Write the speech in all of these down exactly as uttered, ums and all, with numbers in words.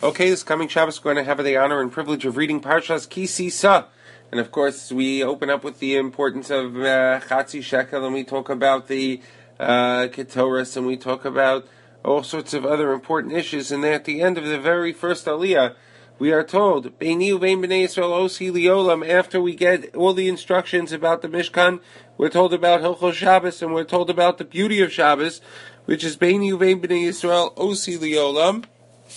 Okay, this coming Shabbos we're going to have the honor and privilege of reading Parshas Ki Sisa. And of course, we open up with the importance of uh, Chatzi Shekel, and we talk about the uh, Ketoras, and we talk about all sorts of other important issues. And then at the end of the very first Aliyah, we are told, Beini uvein b'nei Yisrael osi liolam, after we get all the instructions about the Mishkan, we're told about Hilchos Shabbos, and we're told about the beauty of Shabbos, which is Beini uvein b'nei Yisrael osi liolam,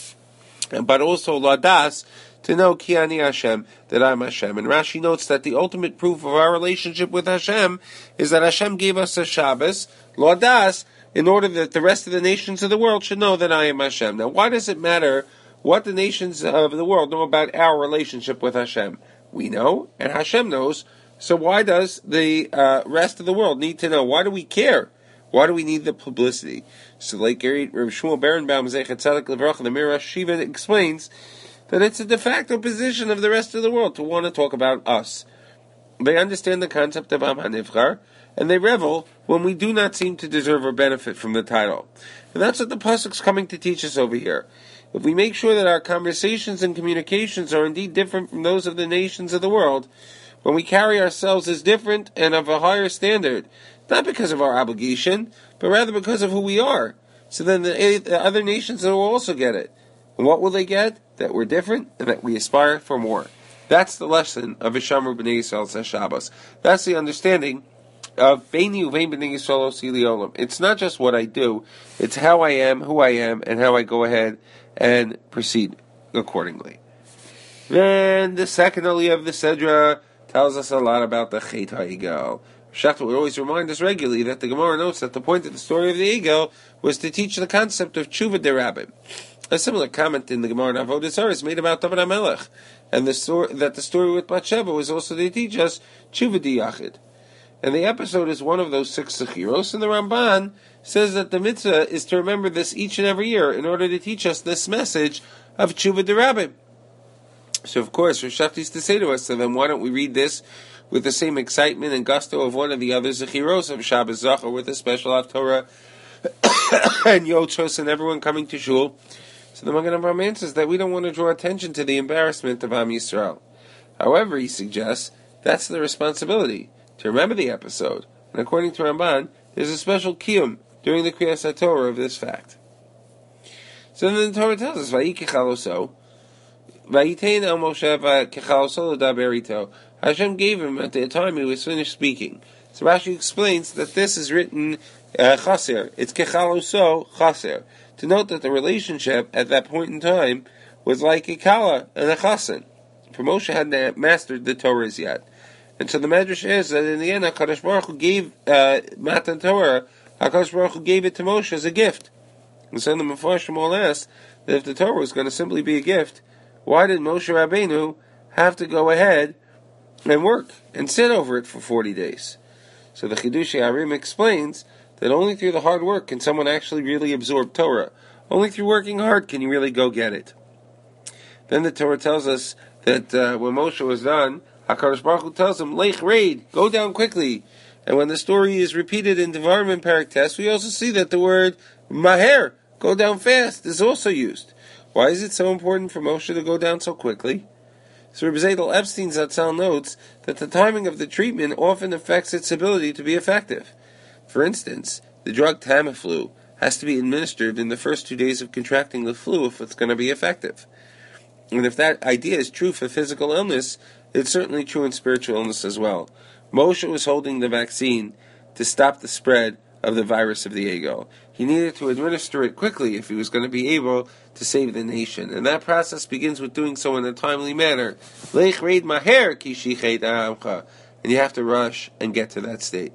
but also Ladas, to know Ki Ani Hashem, that I'm Hashem. And Rashi notes that the ultimate proof of our relationship with Hashem is that Hashem gave us a Shabbos, Ladas, in order that the rest of the nations of the world should know that I am Hashem. Now, why does it matter what the nations of the world know about our relationship with Hashem? We know, and Hashem knows, so why does the uh, rest of the world need to know? Why do we care? Why do we need the publicity? So, like Rav Shmuel Berenbaum, Zechat Tzedek Levracha, the Mir Shiva explains that it's a de facto position of the rest of the world to want to talk about us. They understand the concept of Am HaNivchar, and they revel when we do not seem to deserve or benefit from the title. And that's what the Pasuk's coming to teach us over here. If we make sure that our conversations and communications are indeed different from those of the nations of the world, when we carry ourselves as different and of a higher standard, not because of our obligation, but rather because of who we are, so then the, the other nations will also get it. And what will they get? That we're different and that we aspire for more. That's the lesson of Vishamru B'nai Yisrael Shabbos. That's the understanding of Beini uvein b'nei Yisrael osi liolam. It's not just what I do, it's how I am, who I am, and how I go ahead and proceed accordingly. Then the second aliyah of the Sedra tells us a lot about the Chet HaEgel. Shachar would always remind us regularly that the Gemara notes that the point of the story of the Egel was to teach the concept of Tshuva Derabim. A similar comment in the Gemara in Avodah Zarah is made about David HaMelech, and the story, that the story with Bathsheba was also to teach us Tshuva Diyachid. And the episode is one of those six Zechiros, and the Ramban says that the mitzvah is to remember this each and every year in order to teach us this message of Tshuva Derabim. So of course, Rosh Hashanah used to say to us, so then why don't we read this with the same excitement and gusto of one of the other Zechiros of Shabbos Zachor, with a special Haftorah and Yochos and everyone coming to Shul? So the Magen Avraham answers that we don't want to draw attention to the embarrassment of Am Yisrael. However, he suggests that's the responsibility, to remember the episode. And according to Ramban, there's a special kiyum during the Kriyas HaTorah of this fact. So then the Torah tells us, Vayikechal oso, Vayitein el Moshe vayikechal oso l'daber ito. Hashem gave him at the time he was finished speaking. So Rashi explains that this is written uh, chaser. It's kechal oso chaser, to note that the relationship at that point in time was like a kala and a chasen. For Moshe hadn't mastered the Torahs yet. And so the Medrash is that in the end, HaKadosh Baruch Hu gave uh, Matan Torah, HaKadosh Baruch Hu gave it to Moshe as a gift. And so the Mefarshim all asked that if the Torah was going to simply be a gift, why did Moshe Rabbeinu have to go ahead and work and sit over it for forty days? So the Chidushei Arim explains that only through the hard work can someone actually really absorb Torah. Only through working hard can you really go get it. Then the Torah tells us that uh, when Moshe was done, HaKadosh Baruch Hu tells him, Lech Raid, go down quickly. And when the story is repeated in Devarim and Parak Tes, we also see that the word Maher, go down fast, is also used. Why is it so important for Moshe to go down so quickly? So Reb Zadel Epstein Zatzal notes that the timing of the treatment often affects its ability to be effective. For instance, the drug Tamiflu has to be administered in the first two days of contracting the flu if it's going to be effective. And if that idea is true for physical illness, it's certainly true in spiritual illness as well. Moshe was holding the vaccine to stop the spread of the virus of the ego. He needed to administer it quickly if he was going to be able to save the nation. And that process begins with doing so in a timely manner. Lech reid maher ki shichet ha'amcha. And you have to rush and get to that state.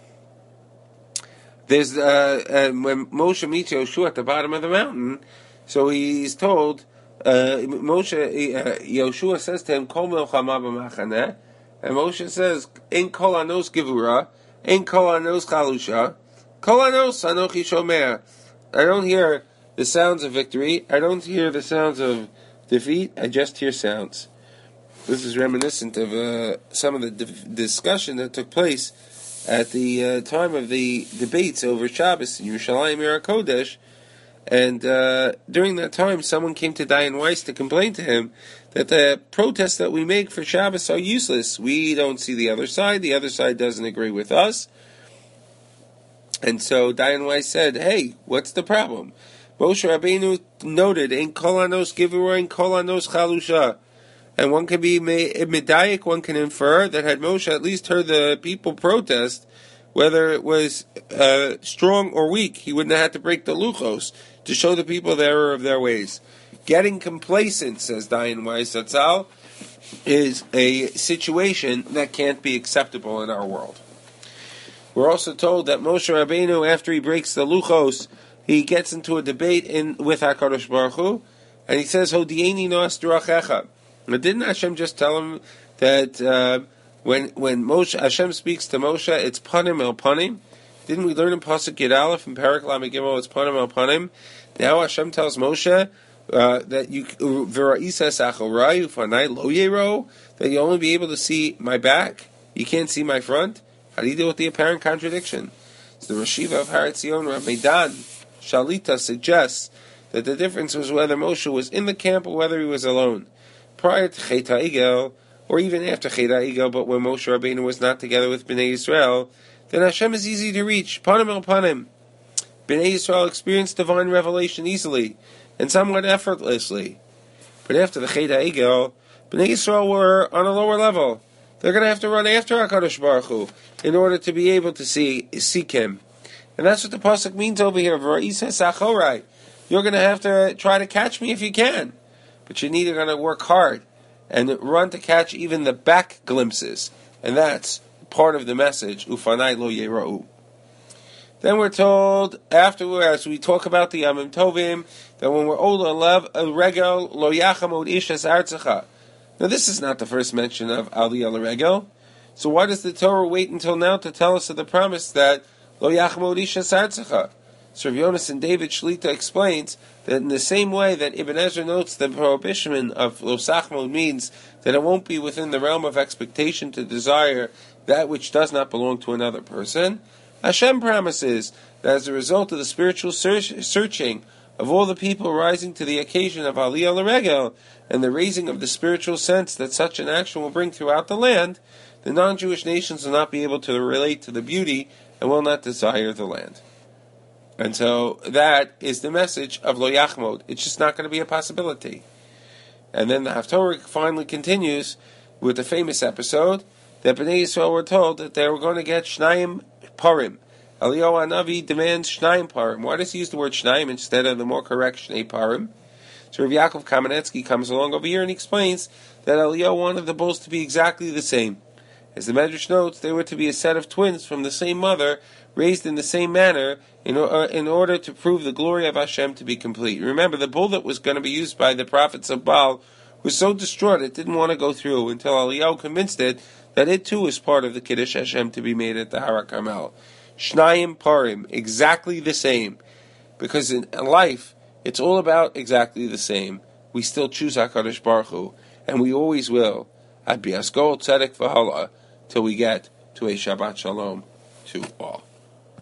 There's uh, uh, when Moshe meets Yoshua at the bottom of the mountain, so he's told, uh, Moshe, uh, Yoshua says to him, Kol milchama b'machaneh, and Moshe says, Ein kol anos gevura, Ein kol anos chalusha, Kol anos anochi shomer. I don't hear the sounds of victory, I don't hear the sounds of defeat, I just hear sounds. This is reminiscent of uh, some of the di- discussion that took place at the uh, time of the debates over Shabbos in Yerushalayim Yer HaKodesh, And uh, during that time, someone came to Dayan Weiss to complain to him that the protests that we make for Shabbos are useless. We don't see the other side. The other side doesn't agree with us. And so Dayan Weiss said, hey, what's the problem? Moshe Rabbeinu noted, in kol anos givur, in kol anos chalusha. And one can be medayik, one can infer that had Moshe at least heard the people protest, whether it was uh, strong or weak, he wouldn't have had to break the luchos to show the people the error of their ways. Getting complacent, says Dayan Weiss Zatzal, is a situation that can't be acceptable in our world. We're also told that Moshe Rabbeinu, after he breaks the luchos, he gets into a debate in with HaKadosh Baruch Hu, and he says, Hodieni noas derachecha. Now, didn't Hashem just tell him that uh, when when Moshe Hashem speaks to Moshe, it's panim el panim? Didn't we learn in Pasuk Yud Aleph in Parak Lamed Gimel, it's panim el panim? Now Hashem tells Moshe uh, that you v'ra'isa sachorai ufanai lo yero, that you only be able to see my back, you can't see my front. How do you deal with the apparent contradiction? So the Rashiva of Har Etzion, Rav Meidan Shalita, suggests that the difference was whether Moshe was in the camp or whether he was alone. Prior to Chet HaEgel, or even after Chet HaEgel, but when Moshe Rabbeinu was not together with Bnei Yisrael, then Hashem is easy to reach. Panim el panim. Bnei Yisrael experienced divine revelation easily and somewhat effortlessly. But after the Chet HaEgel, Bnei Yisrael were on a lower level. They're going to have to run after HaKadosh Baruch Hu in order to be able to see seek Him. And that's what the pasuk means over here. V'ra'isa sachorai. You're going to have to try to catch me if you can. But you're neither going to work hard and run to catch even the back glimpses. And that's part of the message, Ufanai lo yera'u. Then we're told, afterwards, we talk about the Yamim Tovim, that when we're old lev regel lo yachamod ishas artzacha. Now this is not the first mention of Aliyah L'Regel. So why does the Torah wait until now to tell us of the promise that Lo Yachmod Ishas Artzacha? So Rav Yonasan David Shlita explains that in the same way that Ibn Ezra notes the prohibition of Lo Sachmod means that it won't be within the realm of expectation to desire that which does not belong to another person, Hashem promises that as a result of the spiritual search, searching of all the people rising to the occasion of Aliyah L'Regel, and the raising of the spiritual sense that such an action will bring throughout the land, the non-Jewish nations will not be able to relate to the beauty and will not desire the land. And so that is the message of Lo Yachmod. It's just not going to be a possibility. And then the Haftorah finally continues with the famous episode that Bnei Yisrael were told that they were going to get Shnayim Parim. Eliyahu Hanavi demands Shnayim Parim. Why does he use the word Shnayim instead of the more correct Shnei Parim? So Rav Yaakov Kamenetsky comes along over here and explains that Eliyahu wanted the bulls to be exactly the same. As the Medrash notes, they were to be a set of twins from the same mother, raised in the same manner, in, uh, in order to prove the glory of Hashem to be complete. Remember, the bull that was going to be used by the prophets of Baal was so distraught it didn't want to go through until Eliyahu convinced it that it too was part of the Kiddush Hashem to be made at the Har HaKarmel. Shnayim Parim, exactly the same. Because in life, it's all about exactly the same. We still choose HaKadosh Baruch Hu, and we always will, at Biaskol Tzedek V'Hala, till we get to a Shabbat Shalom to all.